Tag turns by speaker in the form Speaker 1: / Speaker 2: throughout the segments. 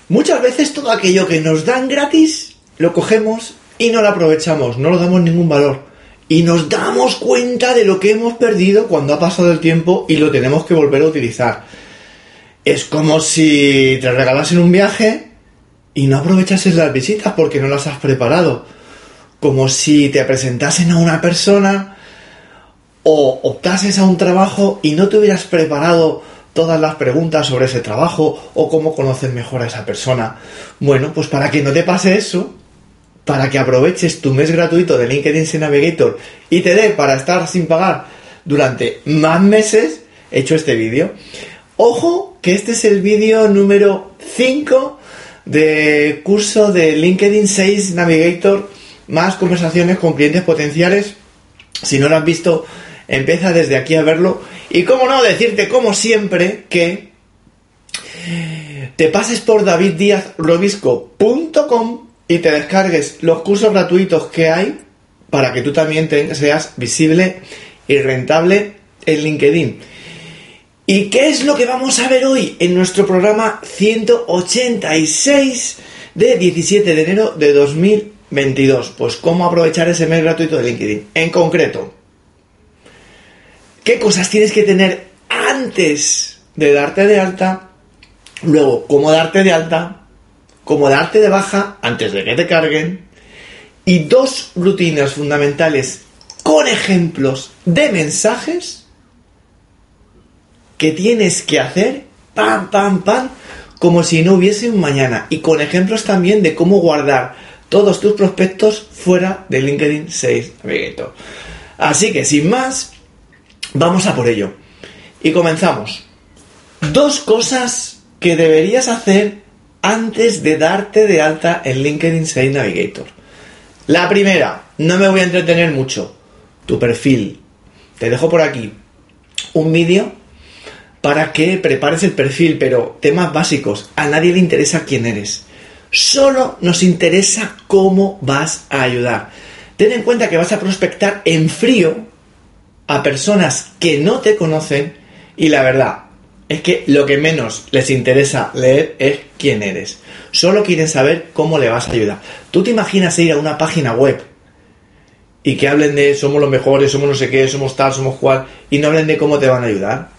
Speaker 1: Muchas veces todo aquello que nos dan gratis lo cogemos y no lo aprovechamos, no lo damos ningún valor. Y nos damos cuenta de lo que hemos perdido cuando ha pasado el tiempo y lo tenemos que volver a utilizar. Es como si te regalasen un viaje y no aprovechases las visitas porque no las has preparado. Como si te presentasen a una persona o optases a un trabajo y no te hubieras preparado todas las preguntas sobre ese trabajo o cómo conoces mejor a esa persona. Bueno, pues para que no te pase eso, para que aproveches tu mes gratuito de LinkedIn Sales Navigator y te dé para estar sin pagar durante más meses, he hecho este vídeo. Ojo, que este es el vídeo número 5 de curso de LinkedIn Sales Navigator, más conversaciones con clientes potenciales. Si no lo has visto, empieza desde aquí a verlo. Y cómo no, decirte como siempre que te pases por daviddiazrobisco.com y te descargues los cursos gratuitos que hay para que tú también seas visible y rentable en LinkedIn. ¿Y qué es lo que vamos a ver hoy en nuestro programa 186 de 17 de enero de 2022? Pues cómo aprovechar ese mes gratuito de LinkedIn. En concreto, ¿qué cosas tienes que tener antes de darte de alta? Luego, ¿cómo darte de alta? ¿Cómo darte de baja antes de que te carguen? Y 2 rutinas fundamentales con ejemplos de mensajes que tienes que hacer, pam, pam, pam, como si no hubiese un mañana. Y con ejemplos también de cómo guardar todos tus prospectos fuera de LinkedIn Sales Navigator. Así que, sin más, vamos a por ello. Y comenzamos. 2 cosas que deberías hacer antes de darte de alta en LinkedIn Sales Navigator. La primera, no me voy a entretener mucho, tu perfil. Te dejo por aquí un vídeo para que prepares el perfil, pero temas básicos. A nadie le interesa quién eres. Solo nos interesa cómo vas a ayudar. Ten en cuenta que vas a prospectar en frío a personas que no te conocen y la verdad es que lo que menos les interesa leer es quién eres. Solo quieren saber cómo le vas a ayudar. ¿Tú te imaginas ir a una página web y que hablen de somos los mejores, somos no sé qué, somos tal, somos cual, y no hablen de cómo te van a ayudar?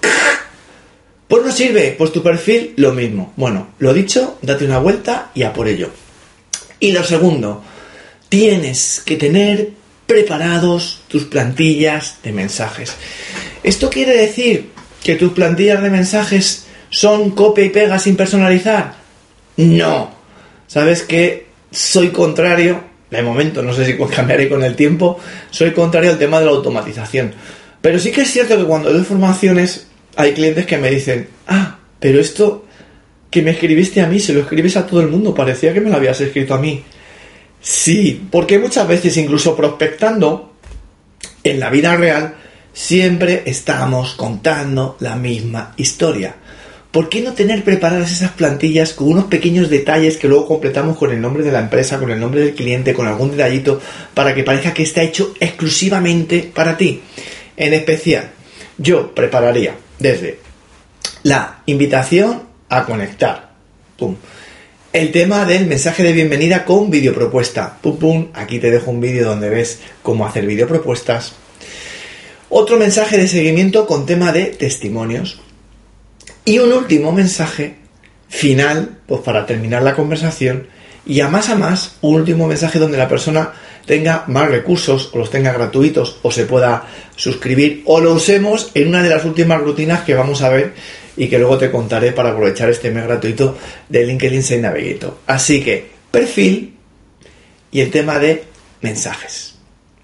Speaker 1: Pues no sirve, pues tu perfil lo mismo. Bueno, lo dicho, date una vuelta y a por ello. Y lo segundo, tienes que tener preparados tus plantillas de mensajes. Esto quiere decir que tus plantillas de mensajes son copia y pega sin personalizar. No. Sabes que soy contrario, de momento, no sé si cambiaré con el tiempo, soy contrario al tema de la automatización. Pero sí que es cierto que cuando doy formaciones hay clientes que me dicen, pero esto que me escribiste a mí, se lo escribes a todo el mundo, parecía que me lo habías escrito a mí. Sí, porque muchas veces incluso prospectando en la vida real siempre estamos contando la misma historia. ¿Por qué no tener preparadas esas plantillas con unos pequeños detalles que luego completamos con el nombre de la empresa, con el nombre del cliente, con algún detallito para que parezca que está hecho exclusivamente para ti? En especial, yo prepararía desde la invitación a conectar, pum, el tema del mensaje de bienvenida con videopropuesta, pum pum, aquí te dejo un vídeo donde ves cómo hacer videopropuestas. Otro mensaje de seguimiento con tema de testimonios. Y un último mensaje final, pues para terminar la conversación, y a más, un último mensaje donde la persona tenga más recursos, o los tenga gratuitos, o se pueda suscribir, o lo usemos en una de las últimas rutinas que vamos a ver y que luego te contaré para aprovechar este mes gratuito de LinkedIn Sales Navigator. Así que, perfil y el tema de mensajes.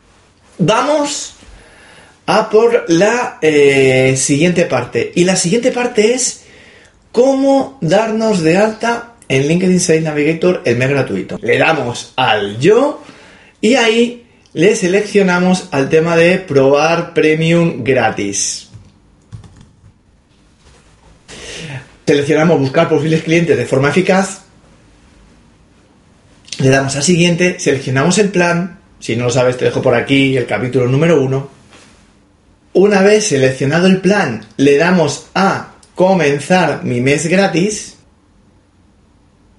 Speaker 1: Vamos a por la siguiente parte. Y la siguiente parte es cómo darnos de alta en LinkedIn Sales Navigator el mes gratuito. Le damos al yo y ahí le seleccionamos al tema de probar premium gratis. Seleccionamos buscar perfiles clientes de forma eficaz. Le damos a siguiente, seleccionamos el plan. Si no lo sabes, te dejo por aquí el capítulo número 1. Una vez seleccionado el plan, le damos a comenzar mi mes gratis.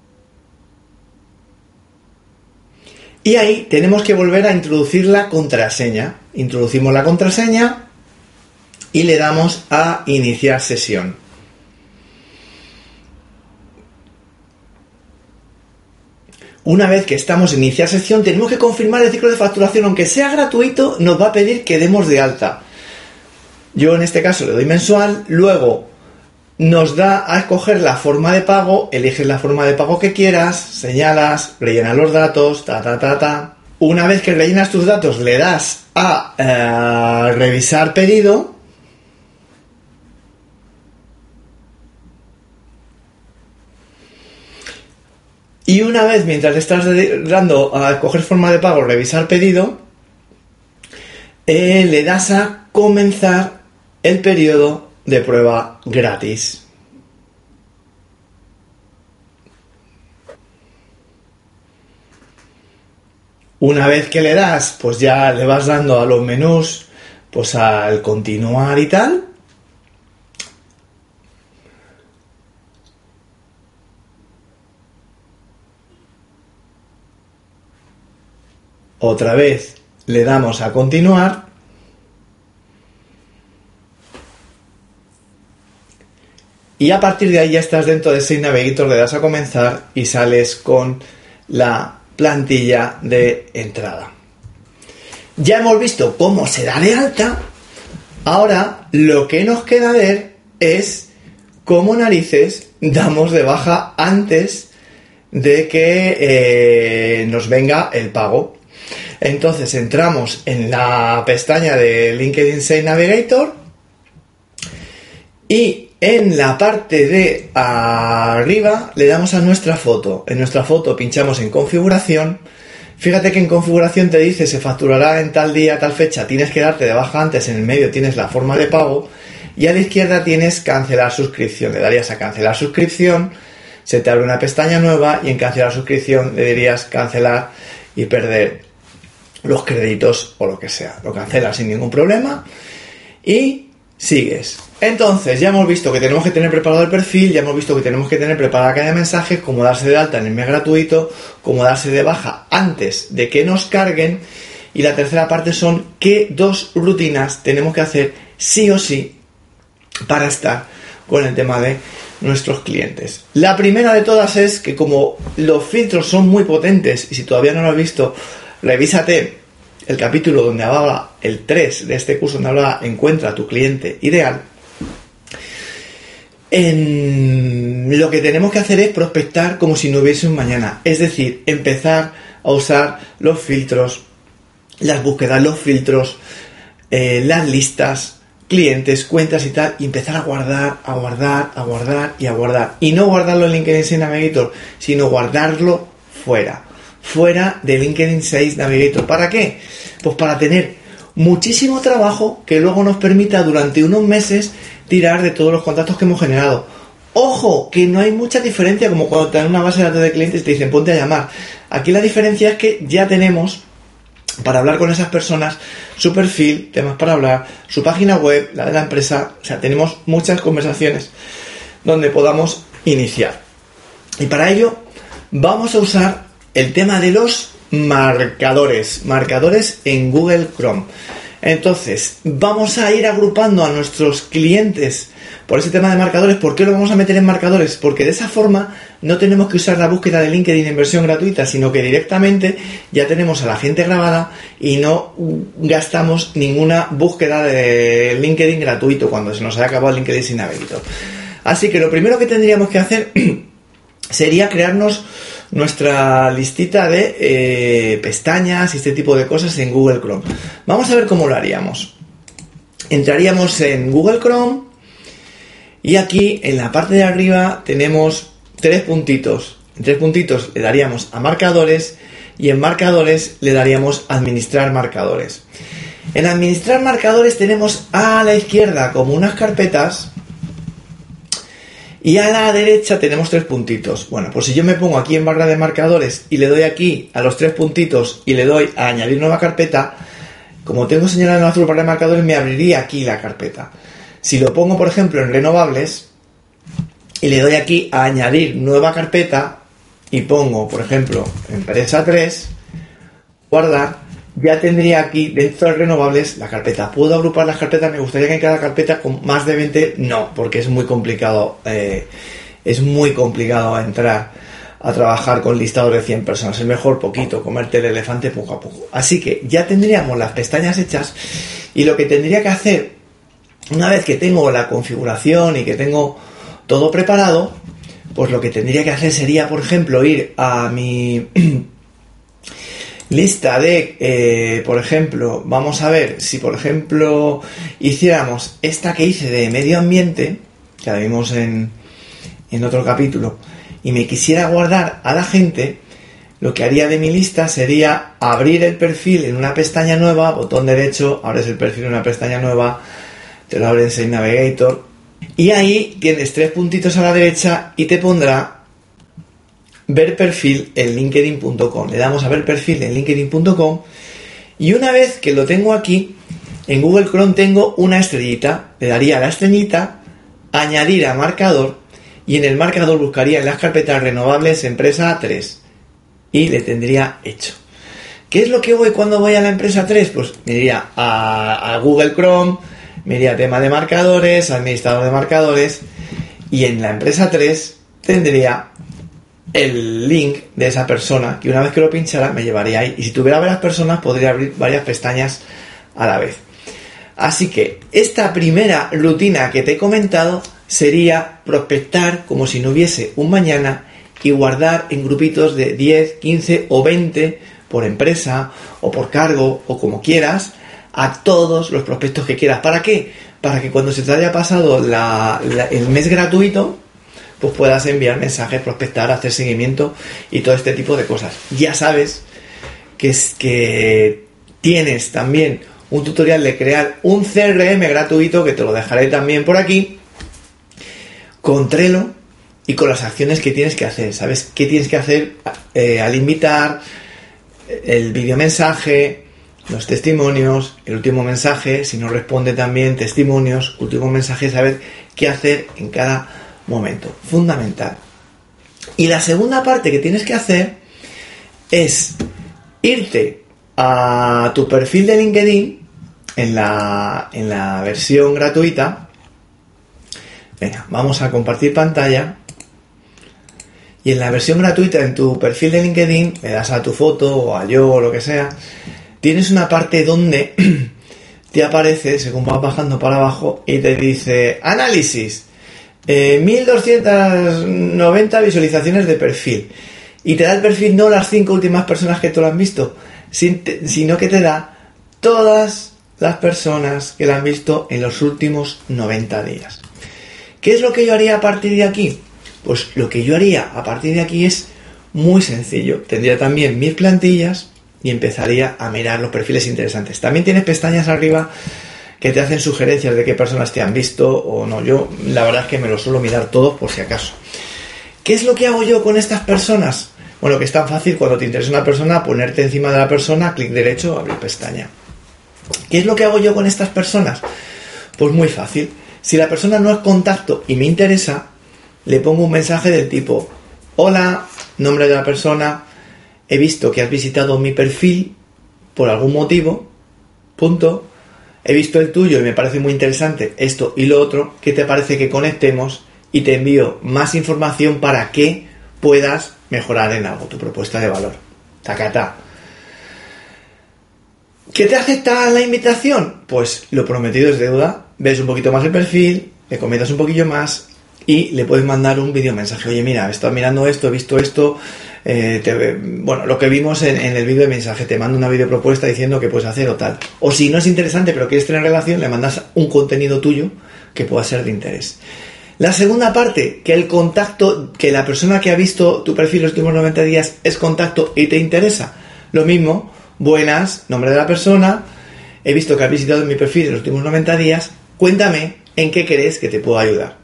Speaker 1: Y ahí tenemos que volver a introducir la contraseña. Introducimos la contraseña y le damos a iniciar sesión. Una vez que estamos en iniciar sesión, tenemos que confirmar el ciclo de facturación. Aunque sea gratuito, nos va a pedir que demos de alta. Yo en este caso le doy mensual, luego nos da a escoger la forma de pago, eliges la forma de pago que quieras, señalas, rellenas los datos, Una vez que rellenas tus datos, le das a revisar pedido. Y una vez, mientras estás dando a escoger forma de pago, revisar pedido, le das a comenzar el periodo de prueba gratis. Una vez que le das, pues ya le vas dando a los menús, pues al continuar y tal. Otra vez le damos a continuar. Y a partir de ahí ya estás dentro de Sales Navigator, le das a comenzar y sales con la plantilla de entrada. Ya hemos visto cómo se da de alta. Ahora lo que nos queda ver es cómo narices damos de baja antes de que nos venga el pago. Entonces entramos en la pestaña de LinkedIn Sales Navigator y en la parte de arriba le damos a nuestra foto. En nuestra foto pinchamos en configuración. Fíjate que en configuración te dice se facturará en tal día, tal fecha. Tienes que darte de baja antes. En el medio tienes la forma de pago. Y a la izquierda tienes cancelar suscripción. Le darías a cancelar suscripción. Se te abre una pestaña nueva y en cancelar suscripción le dirías cancelar y perder los créditos o lo que sea. Lo cancelas sin ningún problema y sigues. Entonces ya hemos visto que tenemos que tener preparado el perfil, ya hemos visto que tenemos que tener preparada la caja de mensajes, cómo darse de alta en el mes gratuito, cómo darse de baja antes de que nos carguen, y la tercera parte son qué 2 rutinas tenemos que hacer sí o sí para estar con el tema de nuestros clientes. La primera de todas es que como los filtros son muy potentes, y si todavía no lo has visto, revísate el capítulo donde habla, el 3 de este curso, donde habla encuentra a tu cliente ideal. Lo que tenemos que hacer es prospectar como si no hubiese un mañana, es decir, empezar a usar los filtros, las búsquedas, los filtros, las listas, clientes, cuentas y tal, y empezar a guardar y no guardarlo en LinkedIn Sales Navigator, sino guardarlo fuera de LinkedIn Sales Navigator. ¿Para qué? Pues para tener muchísimo trabajo que luego nos permita durante unos meses tirar de todos los contactos que hemos generado. Ojo, que no hay mucha diferencia como cuando te dan una base de datos de clientes y te dicen ponte a llamar. Aquí la diferencia es que ya tenemos para hablar con esas personas su perfil, temas para hablar, su página web, la de la empresa. O sea, tenemos muchas conversaciones donde podamos iniciar. Y para ello vamos a usar el tema de los marcadores en Google Chrome. Entonces, vamos a ir agrupando a nuestros clientes por ese tema de marcadores. ¿Por qué lo vamos a meter en marcadores? Porque de esa forma no tenemos que usar la búsqueda de LinkedIn en versión gratuita, sino que directamente ya tenemos a la gente grabada y no gastamos ninguna búsqueda de LinkedIn gratuito cuando se nos haya acabado el LinkedIn Sales Navigator. Así que lo primero que tendríamos que hacer sería crearnos nuestra listita de pestañas y este tipo de cosas en Google Chrome. Vamos a ver cómo lo haríamos. Entraríamos en Google Chrome y aquí en la parte de arriba tenemos 3 puntitos. En 3 puntitos le daríamos a marcadores y en marcadores le daríamos a administrar marcadores. En administrar marcadores tenemos a la izquierda como unas carpetas y a la derecha tenemos 3 puntitos. Bueno, pues si yo me pongo aquí en barra de marcadores y le doy aquí a los 3 puntitos y le doy a añadir nueva carpeta, como tengo señalado en azul barra de marcadores, me abriría aquí la carpeta. Si lo pongo, por ejemplo, en renovables y le doy aquí a añadir nueva carpeta y pongo, por ejemplo, empresa 3, guardar, ya tendría aquí dentro de renovables la carpeta. ¿Puedo agrupar las carpetas? Me gustaría que en cada carpeta con más de 20, no, porque es muy complicado. Es muy complicado entrar a trabajar con listados de 100 personas. Es mejor poquito, comerte el elefante poco a poco. Así que ya tendríamos las pestañas hechas, y lo que tendría que hacer, una vez que tengo la configuración y que tengo todo preparado, pues lo que tendría que hacer sería, por ejemplo, ir a mi lista de, por ejemplo, vamos a ver, si por ejemplo hiciéramos esta que hice de medio ambiente, que la vimos en otro capítulo, y me quisiera guardar a la gente, lo que haría de mi lista sería abrir el perfil en una pestaña nueva, botón derecho, abres el perfil en una pestaña nueva, te lo abre en Save Navigator, y ahí tienes 3 puntitos a la derecha y te pondrá ver perfil en linkedin.com. Le damos a ver perfil en linkedin.com, y una vez que lo tengo aquí, en Google Chrome tengo una estrellita, le daría a la estrellita, añadir a marcador, y en el marcador buscaría en las carpetas renovables empresa 3 y le tendría hecho. ¿Qué es lo que voy cuando voy a la empresa 3? Pues me iría a Google Chrome, me iría a tema de marcadores, administrador de marcadores, y en la empresa 3 tendría el link de esa persona, que una vez que lo pinchara me llevaría ahí, y si tuviera varias personas podría abrir varias pestañas a la vez. Así que esta primera rutina que te he comentado sería prospectar como si no hubiese un mañana y guardar en grupitos de 10, 15 o 20 por empresa o por cargo o como quieras a todos los prospectos que quieras. ¿Para qué? Para que cuando se te haya pasado el mes gratuito, pues puedas enviar mensajes, prospectar, hacer seguimiento y todo este tipo de cosas. Ya sabes que tienes también un tutorial de crear un CRM gratuito, que te lo dejaré también por aquí, con Trello y con las acciones que tienes que hacer. ¿Sabes qué tienes que hacer al invitar? El video mensaje, los testimonios, el último mensaje, si no responde también testimonios, último mensaje, saber qué hacer en cada momento. Fundamental. Y la segunda parte que tienes que hacer es irte a tu perfil de LinkedIn en la versión gratuita. Venga, vamos a compartir pantalla. Y en la versión gratuita, en tu perfil de LinkedIn, le das a tu foto o a yo o lo que sea, tienes una parte donde te aparece, según vas bajando para abajo, y te dice análisis, 1290 visualizaciones de perfil. Y te da el perfil, no las 5 últimas personas que tú lo han visto, sino que te da todas las personas que la han visto en los últimos 90 días. ¿Qué es lo que yo haría a partir de aquí? Pues lo que yo haría a partir de aquí es muy sencillo. Tendría también mis plantillas y empezaría a mirar los perfiles interesantes. También tienes pestañas arriba que te hacen sugerencias de qué personas te han visto o no. Yo la verdad es que me lo suelo mirar todos por si acaso. ¿Qué es lo que hago yo con estas personas? Bueno, que es tan fácil cuando te interesa una persona, ponerte encima de la persona, clic derecho, abrir pestaña. ¿Qué es lo que hago yo con estas personas? Pues muy fácil. Si la persona no es contacto y me interesa, le pongo un mensaje del tipo: hola, nombre de la persona, he visto que has visitado mi perfil por algún motivo, punto, he visto el tuyo y me parece muy interesante esto y lo otro, ¿qué te parece que conectemos? Y te envío más información para que puedas mejorar en algo tu propuesta de valor. Tacatá. ¿Qué te acepta la invitación? Pues lo prometido es deuda. Ves un poquito más el perfil, le comentas un poquillo más y le puedes mandar un video mensaje. Oye, mira, he estado mirando esto, he visto esto, lo que vimos en el vídeo de mensaje, te mando una video propuesta diciendo que puedes hacer o tal. O si no es interesante pero quieres tener relación, le mandas un contenido tuyo que pueda ser de interés. La segunda parte, que el contacto, que la persona que ha visto tu perfil los últimos 90 días es contacto y te interesa. Lo mismo, buenas, nombre de la persona, he visto que has visitado mi perfil en los últimos 90 días, cuéntame en qué crees que te puedo ayudar.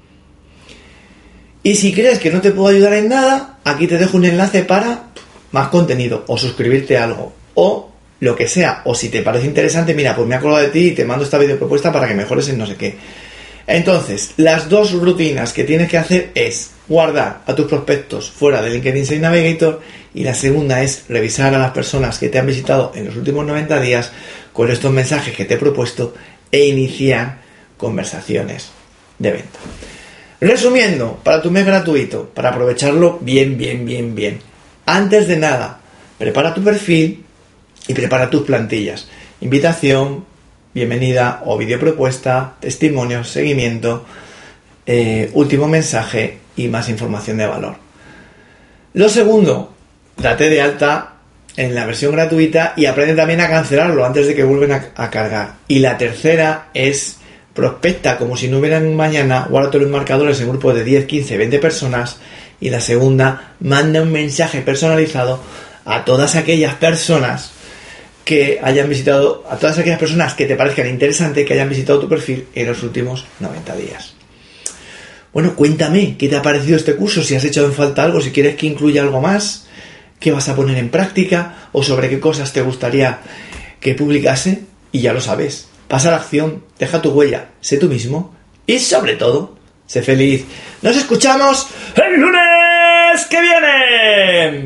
Speaker 1: Y si crees que no te puedo ayudar en nada, aquí te dejo un enlace para más contenido, o suscribirte a algo, o lo que sea. O si te parece interesante, mira, pues me he acordado de ti y te mando esta video propuesta para que mejores en no sé qué. Entonces, las dos rutinas que tienes que hacer es guardar a tus prospectos fuera de LinkedIn Sales Navigator, y la segunda es revisar a las personas que te han visitado en los últimos 90 días con estos mensajes que te he propuesto e iniciar conversaciones de venta. Resumiendo, para tu mes gratuito, para aprovecharlo bien. Antes de nada, prepara tu perfil y prepara tus plantillas. Invitación, bienvenida o video propuesta, testimonios, seguimiento, último mensaje y más información de valor. Lo segundo, date de alta en la versión gratuita y aprende también a cancelarlo antes de que vuelvan a cargar. Y la tercera es prospecta como si no hubiera un mañana, guárdate los marcadores en grupos de 10, 15, 20 personas. Y la segunda, manda un mensaje personalizado a todas aquellas personas que hayan visitado, a todas aquellas personas que te parezcan interesantes, que hayan visitado tu perfil en los últimos 90 días. Bueno, cuéntame, ¿qué te ha parecido este curso? Si has echado en falta algo, si quieres que incluya algo más, qué vas a poner en práctica o sobre qué cosas te gustaría que publicase. Y ya lo sabes, pasa a la acción, deja tu huella, sé tú mismo y sobre todo, sé feliz. Nos escuchamos el lunes que viene.